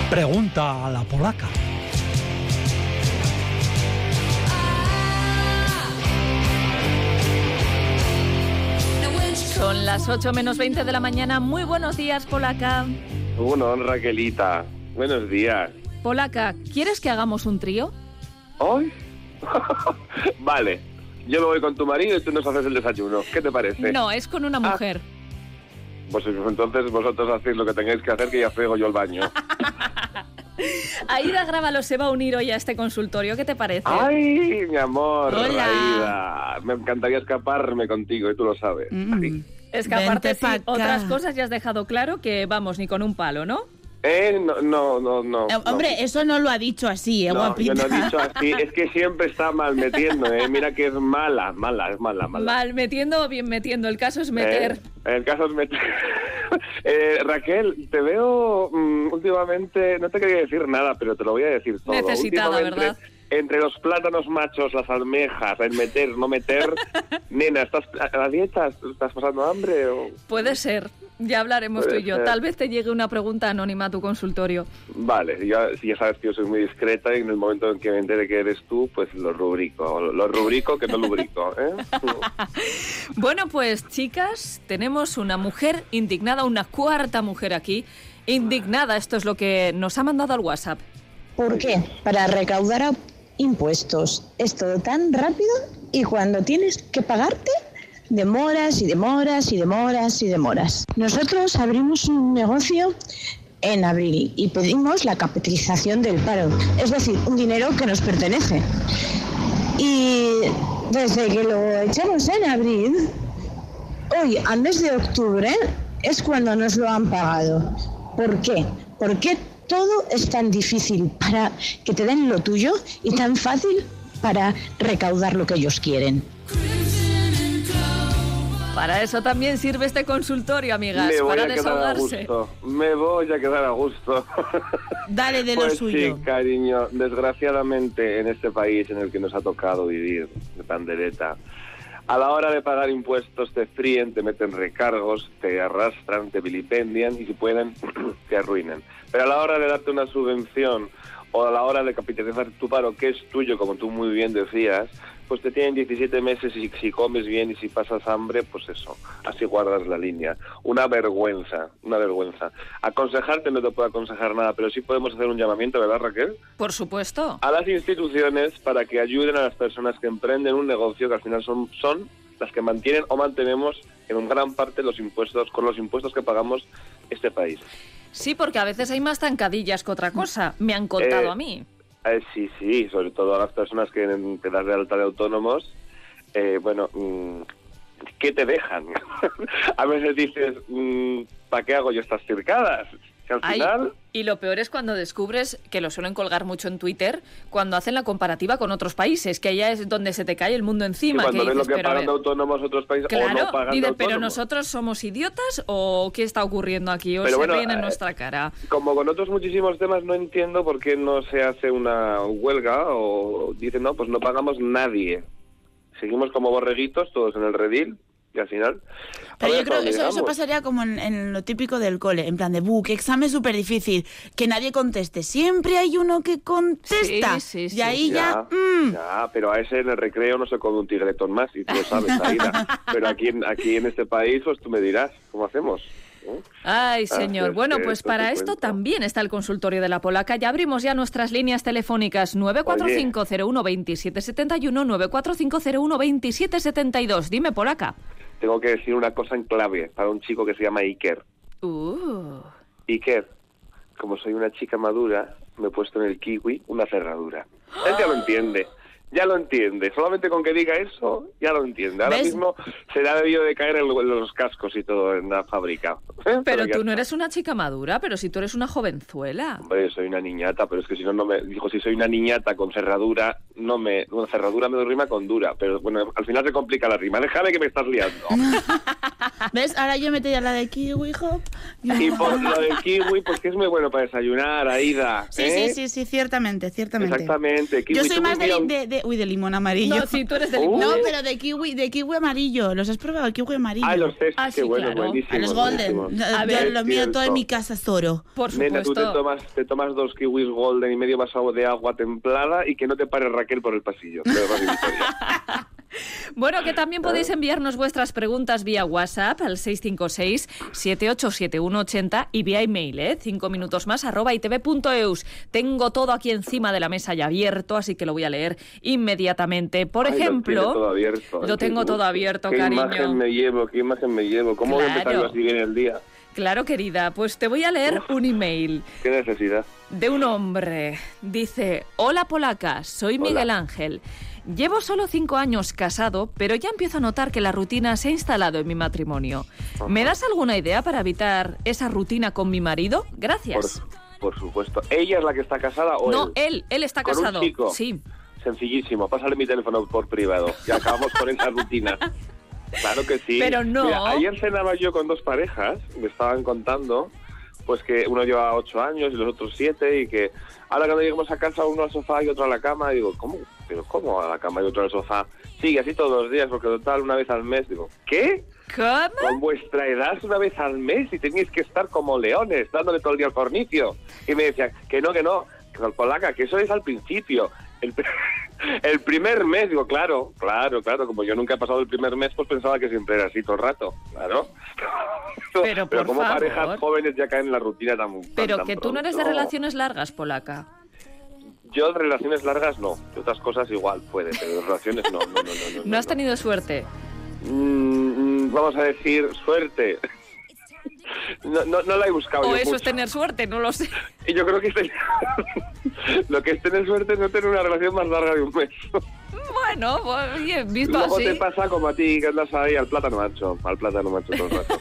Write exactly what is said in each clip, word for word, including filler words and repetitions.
Pregunta a la polaca. Son las ocho menos veinte de la mañana. Muy buenos días, polaca. Bueno, Raquelita, buenos días. Polaca, ¿quieres que hagamos un trío? ¿Hoy? Vale, yo me voy con tu marido y tú nos haces el desayuno. ¿Qué te parece? No, es con una mujer. Ah, pues entonces vosotros hacéis lo que tengáis que hacer, que ya frego yo el baño. Aida Grábalo se va a unir hoy a este consultorio. ¿Qué te parece? ¡Ay, mi amor! Hola. Aida, me encantaría escaparme contigo y tú lo sabes. Mm. Escaparte, sí. Otras cosas ya has dejado claro que vamos, ni con un palo, ¿no? Eh, no, no, no, no. Eh, hombre, no. eso no lo ha dicho así, eh, no, guapita. yo no he dicho así, es que siempre está mal metiendo, eh. Mira que es mala, mala, es mala, mala. Mal metiendo o bien metiendo, el caso es meter. Eh, el caso es meter. eh, Raquel, te veo um, últimamente, no te quería decir nada, pero te lo voy a decir todo. Necesitada, ¿verdad? Entre los plátanos machos, las almejas, el meter, no meter. Nena, ¿estás a la dieta? ¿Estás pasando hambre? O... Puede ser. Ya hablaremos Puede tú y yo. ser. Tal vez te llegue una pregunta anónima a tu consultorio. Vale, ya, ya sabes que yo soy muy discreta y en el momento en que me entere que eres tú, pues lo rubrico. Lo rubrico que no lubrico, ¿eh? Bueno, pues chicas, tenemos una mujer indignada, una cuarta mujer aquí. Indignada, esto es lo que nos ha mandado al WhatsApp. ¿Por qué? Para recaudar a impuestos. Es todo tan rápido y cuando tienes que pagarte, demoras y demoras y demoras y demoras. Nosotros abrimos un negocio en abril y pedimos la capitalización del paro, es decir, un dinero que nos pertenece. Y desde que lo echamos en abril, hoy al mes de octubre es cuando nos lo han pagado. ¿Por qué? ¿Por qué todo es tan difícil para que te den lo tuyo y tan fácil para recaudar lo que ellos quieren? Para eso también sirve este consultorio, amigas, Me voy para a quedar desahogarse. a gusto. Me voy a quedar a gusto. Dale de pues lo suyo. Sí, cariño, desgraciadamente en este país en el que nos ha tocado vivir de pandereta, a la hora de pagar impuestos te fríen, te meten recargos, te arrastran, te vilipendian y si pueden te arruinan. Pero a la hora de darte una subvención o a la hora de capitalizar tu paro, que es tuyo, como tú muy bien decías, pues te tienen diecisiete meses y si comes bien y si pasas hambre, pues eso, así guardas la línea. Una vergüenza, una vergüenza. Aconsejarte no te puedo aconsejar nada, pero sí podemos hacer un llamamiento, ¿verdad, Raquel? Por supuesto. A las instituciones para que ayuden a las personas que emprenden un negocio que al final son, son las que mantienen o mantenemos en un gran parte los impuestos, con los impuestos que pagamos este país. Sí, porque a veces hay más zancadillas que otra cosa. Me han contado Eh, a mí. Eh, sí, sí, sobre todo a las personas que te das de alta de autónomos, eh, bueno, mmm, ¿qué te dejan? A veces dices, mmm, ¿para qué hago yo estas circadas? Que al Ay, final... y lo peor es cuando descubres, que lo suelen colgar mucho en Twitter, cuando hacen la comparativa con otros países, que allá es donde se te cae el mundo encima. Sí, cuando que ves dices, lo que pero a pagan de ver, autónomos otros países claro, o no pagan dices, de autónomos. pero nosotros somos idiotas o qué está ocurriendo aquí, o Pero se bueno, ríen en eh, nuestra cara. Como con otros muchísimos temas, no entiendo por qué no se hace una huelga o dicen, no, pues no pagamos nadie. Seguimos como borreguitos, todos en el redil, y al final... Pero ver, yo creo que eso, digamos. eso pasaría como en, en lo típico del cole, en plan de, buh, qué examen súper difícil, que nadie conteste. Siempre hay uno que contesta. Sí, sí, sí. Y ahí ya... Ya, mm. ya, pero a ese en el recreo no se come un tigretón más, y tú lo sabes, Aida. Pero aquí en, aquí en este país, pues tú me dirás, ¿cómo hacemos? ¿Eh? Ay, señor. es Bueno, que pues esto para te esto cuento. también está el consultorio de la polaca. Ya abrimos ya nuestras líneas telefónicas nueve cuatro cinco cero uno veintisiete setenta y uno, nueve cuatro cinco cero uno veintisiete setenta y dos. Dime, polaca. Tengo que decir una cosa en clave para un chico que se llama Iker. Uh. Iker, como soy una chica madura, me he puesto en el kiwi una cerradura. Él ya lo entiende, ya lo entiende. Solamente con que diga eso, ya lo entiende. Ahora ¿Ves? mismo se le ha debido de caer en los cascos y todo en la fábrica. ¿Eh? Pero ya tú no está. eres una chica madura, pero si tú eres una jovenzuela. Hombre, soy una niñata, pero es que si no, no me... Dijo, si soy una niñata con cerradura, no me... Bueno, cerradura me rima con dura, pero bueno, al final se complica la rima. Déjame que me estás liando. ¿Ves? Ahora yo metería la de Kiwi Hop. Y por lo del kiwi, pues que es muy bueno para desayunar, Aida. Sí, ¿eh? sí, sí, sí, ciertamente, ciertamente. Exactamente. Kiwi, Yo soy tú más de, vivías- de, de... Uy, de limón amarillo. No, sí, tú eres de Uh. limón. No, pero de kiwi, de kiwi amarillo. ¿Los has probado? El kiwi amarillo. Ah, los test, Ah, qué sí, bueno, claro. buenísimo. A los golden. A Yo ver, lo mío todo en mi casa es oro. Por Nena, tú te supuesto. tomas, te tomas dos kiwis golden y medio vaso de agua templada y que no te pare Raquel por el pasillo. Te lo doy, Victoria. Bueno, que también podéis enviarnos vuestras preguntas vía WhatsApp al seis cinco seis, siete ocho siete uno ocho cero y vía email, ¿eh? Cinco minutos más, arroba itv punto eus. Tengo todo aquí encima de la mesa ya abierto, así que lo voy a leer inmediatamente. Por Ay, ejemplo, lo, tiene todo abierto. lo Ay, tengo qué todo gusto. abierto, ¿Qué cariño. imagen me llevo? ¿Qué imagen me llevo? ¿Cómo voy a empezar Claro. yo así bien el día? Claro, querida, pues te voy a leer un email ¿Qué necesidad? de un hombre. Dice: hola Polaca, soy Hola. Miguel Ángel. Llevo solo cinco años casado, pero ya empiezo a notar que la rutina se ha instalado en mi matrimonio. ¿Me das alguna idea para evitar esa rutina con mi marido? Por, Gracias. por supuesto. ¿Ella es la que está casada o No, él? él, él está ¿Con un casado. chico? Sí. Sencillísimo. Pásale mi teléfono por privado y acabamos con esa rutina. Claro que sí. Pero no. Mira, ayer cenaba yo con dos parejas, me estaban contando, pues que uno lleva ocho años y los otros siete, y que ahora cuando lleguemos a casa uno al sofá y otro a la cama, y digo, ¿cómo? Pero ¿cómo a la cama y otro al sofá? Sí, así todos los días, porque total una vez al mes. Digo, ¿qué? ¿Cómo? Con vuestra edad una vez al mes y tenéis que estar como leones, dándole todo el día al cornicio. Y me decían, que no, que no, que Polaca, que eso es al principio. El, el primer mes, digo, claro, claro, claro, como yo nunca he pasado el primer mes, pues pensaba que siempre era así todo el rato, claro. Pero, por como favor. parejas jóvenes ya caen en la rutina tan tan- Pero tan que tú no eres de pronto. relaciones largas, Polaca. Yo de relaciones largas no, de otras cosas igual puede, pero de relaciones no, no, no, no. No, No has no. tenido suerte. Mm, mm, vamos a decir, suerte. No, no, no la he buscado O yo eso mucho. es tener suerte, no lo sé. Y yo creo que es tener- lo que es tener suerte es no tener una relación más larga de un mes. Bueno, pues, bien, visto Luego así. te pasa como a ti, que andas ahí al plátano ancho, al plátano ancho todo el rato.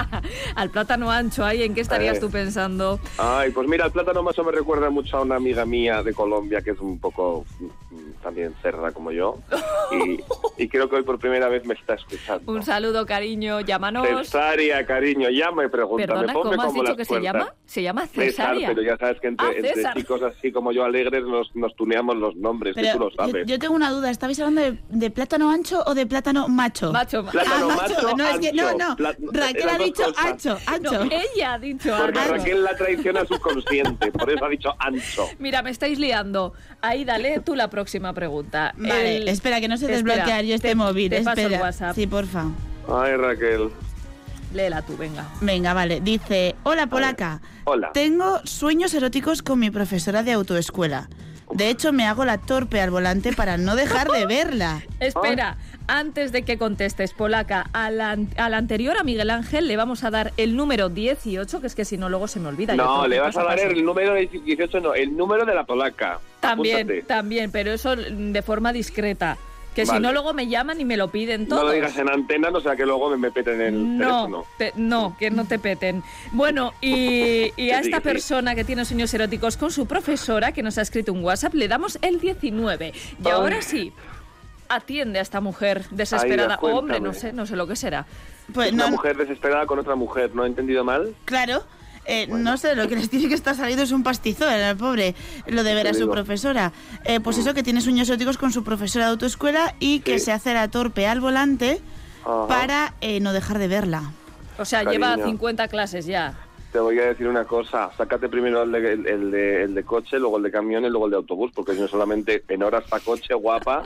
Al plátano ancho, ahí, ¿en qué estarías Eh. tú pensando? Ay, pues mira, el plátano macho me recuerda mucho a una amiga mía de Colombia que es un poco mm, también cerda como yo. Y, y creo que hoy por primera vez me está escuchando. Un saludo, cariño, llámanos. Cesárea, cariño, llama y pregúntame. Perdona, ponme ¿cómo has como dicho las que se puertas. llama? Se llama César, Cesárea. pero ya sabes que entre, Ah, entre César. chicos así como yo alegres nos, nos tuneamos los nombres, que tú Pero lo yo, sabes. yo tengo una duda, ¿estabais hablando de, de plátano ancho o de plátano macho? Macho, Plátano Ah, macho, no, es que no, ancho. no. Pla- Raquel las ha dos dicho cosas. ancho, ancho. No, ella ha dicho Porque ancho. Raquel la traiciona subconsciente, por eso ha dicho ancho. Mira, me estáis liando. Ahí, dale tú la próxima pregunta. Vale, El- espera, que no sé Espera, desbloquear yo este te- móvil. te paso el espera. WhatsApp. Sí, porfa. Ay, Raquel. Léela tú, venga. Venga, vale. Dice, hola Polaca. Hola. Tengo sueños eróticos con mi profesora de autoescuela. De hecho, me hago la torpe al volante para no dejar de verla. Espera, antes de que contestes, Polaca, al, an- al anterior, a Miguel Ángel, le vamos a dar el número dieciocho, que es que si no, luego se me olvida. Yo No, creo le que vas a paso dar paso. el número de dieciocho, no, el número de la polaca. También, Apúntate. también, pero eso de forma discreta. Que si Vale. no, luego me llaman y me lo piden No todos. lo digas en antena, no sea que luego me, me peten el No, teléfono. te- no, que no te peten. Bueno, y, y a Que sí, esta que sí. persona que tiene sueños eróticos con su profesora, que nos ha escrito un WhatsApp, le damos el diecinueve. Y Ay. ahora sí, atiende a esta mujer desesperada. Aida, O hombre, cuéntame. no sé, no sé lo que será. Pues Una no, mujer desesperada con otra mujer, ¿no he entendido mal? claro. Eh, No sé, lo que les tiene que estar saliendo es un pastizón, el pobre, lo de ver Te a su digo. profesora. Eh, pues eso, que tiene sueños eróticos con su profesora de autoescuela y que Sí. se hace la torpe al volante Ajá. para eh, no dejar de verla. O sea, Cariño. lleva cincuenta clases ya. Te voy a decir una cosa, sácate primero el de, el, el de, el de coche, luego el de camión y luego el de autobús, porque si no solamente en horas para coche, guapa,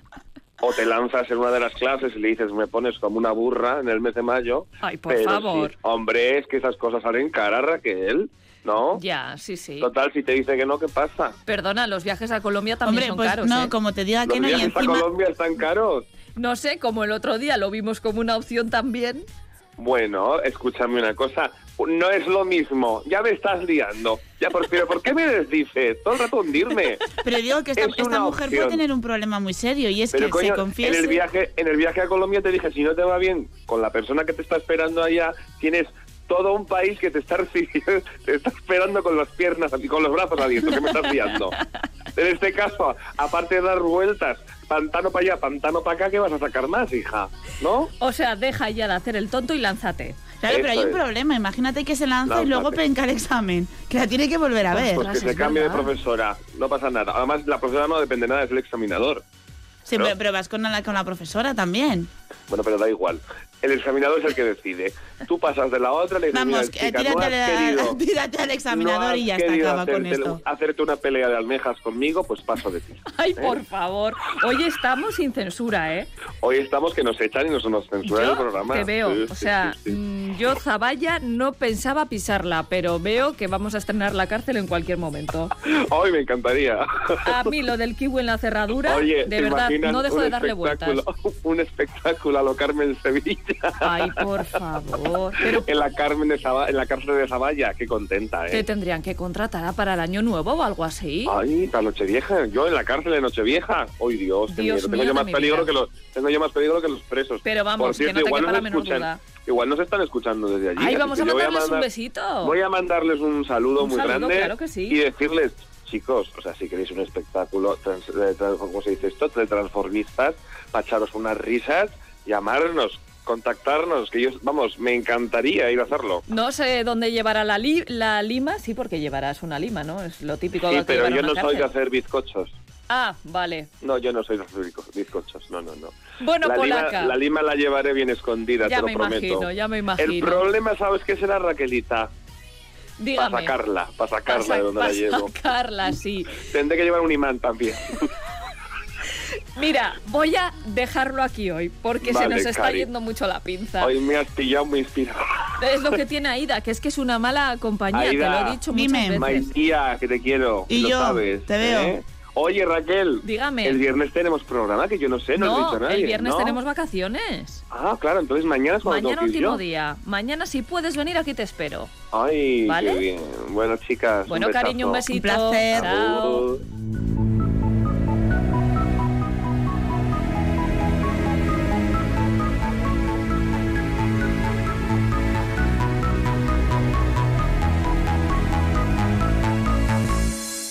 o te lanzas en una de las clases y le dices, me pones como una burra en el mes de mayo. Ay, por pero favor. sí, hombre, es que esas cosas salen cara, Raquel, ¿no? Ya, sí, sí. Total, si te dice que no, ¿qué pasa? Perdona, los viajes a Colombia también Hombre, son pues caros, no, ¿eh? como te diga Los que no, y viajes a encima... Colombia están caros. No sé, como el otro día lo vimos como una opción también. Bueno, escúchame una cosa, no es lo mismo, ya me estás liando. Ya, por, pero ¿por qué me desdices? Todo el rato hundirme. Pero digo que esta, Es una esta mujer opción. puede tener un problema muy serio y es Pero que coño, se confiese... en el viaje, en el viaje a Colombia te dije, si no te va bien con la persona que te está esperando allá, tienes todo un país que te está recibiendo, te está esperando con las piernas y con los brazos abiertos, que me estás liando. En este caso, aparte de dar vueltas pantano para allá, pantano para acá, ¿qué vas a sacar más, hija? ¿No? O sea, deja ya de hacer el tonto y lánzate. Claro, pero hay Eso un es. problema. Imagínate que se lanza Lánzate. y luego penca el examen. Que la tiene que volver a ver. Pues que Ostras, se es cambie de verdad. profesora, no pasa nada. Además, la profesora no depende nada, es el examinador. Sí, ¿no? pero, pero vas con la, con la profesora también. Bueno, pero da igual. El examinador es el que decide. Tú pasas de la otra, le dices, Vamos, mira, eh, chica, tírate, no has al- querido, tírate al examinador no has y ya está, querido acaba con hacerte, esto. hacerte una pelea de almejas conmigo, pues paso de ti. Ay, ¿Eh? por favor. Hoy estamos sin censura, ¿eh? Hoy estamos que nos echan y nos, nos censuran el Yo programa. te veo, Sí, o sí, sea, sí, sí. mm, yo Zaballa no pensaba pisarla, pero veo que vamos a estrenar la cárcel en cualquier momento. Hoy me encantaría. A mí lo del kiwi en la cerradura, Oye, de ¿te verdad, imaginas no dejo un de darle vueltas. espectáculo- Un espectáculo a lo Carmen Sevilla. Ay, por favor. Pero En la Carmen de Zaba- en la cárcel de Zavalla, qué contenta, te ¿eh? tendrían que contratar para el año nuevo o algo así. Ay, la Nochevieja. Yo en la cárcel de Nochevieja. Ay, Dios, qué Dios miedo. Tengo mío yo de más mi peligro vida. que los tengo yo más peligro que los presos. Pero vamos, Por cierto, que no te igual quepa nos la menor escuchan- duda. Igual nos están escuchando desde allí. Ay, así vamos que a yo voy mandarles un mandar- besito. Voy a mandarles un saludo Un muy saludo, grande claro que sí. y decirles, chicos, o sea, si queréis un espectáculo, trans, de, trans- ¿cómo se dice esto? De transformistas, para echaros unas risas, llamarnos, contactarnos, que yo, vamos, me encantaría ir a hacerlo. No sé dónde llevará la, li- la lima, sí, porque llevarás una lima, ¿no? Es lo típico Sí, que pero llevar a yo una no soy de cárcel. hacer bizcochos. Ah, vale. No, yo no soy de hacer bizco- bizcochos, no, no, no. Bueno, la lima, polaca. la lima la llevaré bien escondida, Ya te lo me prometo. imagino, ya me imagino. El problema, ¿sabes qué será, Raquelita? Dígame. Para sacarla, para sacarla Pa' de donde sa- la pa' llevo. sacarla, sí. Tendré que llevar un imán también. Mira, voy a dejarlo aquí hoy, porque se Vale, nos está Cari. yendo mucho la pinza. Hoy me has pillado muy inspirado. Es lo que tiene Aida, que es que es una mala compañía, te Aida, lo he dicho dime. muchas veces. Maitía, que te quiero. Y lo yo, sabes, te veo. ¿eh? Oye, Raquel. Dígame. El viernes tenemos programa, que yo no sé, no, No, he dicho a nadie. el viernes ¿no? tenemos vacaciones. Ah, claro, entonces mañana es cuando Mañana tengo que ir último yo. día. Mañana si puedes venir aquí te espero. Ay, ¿Vale? qué bien. Bueno, chicas, Bueno, un cariño, un besazo. besito. Un placer. Chao. Agur.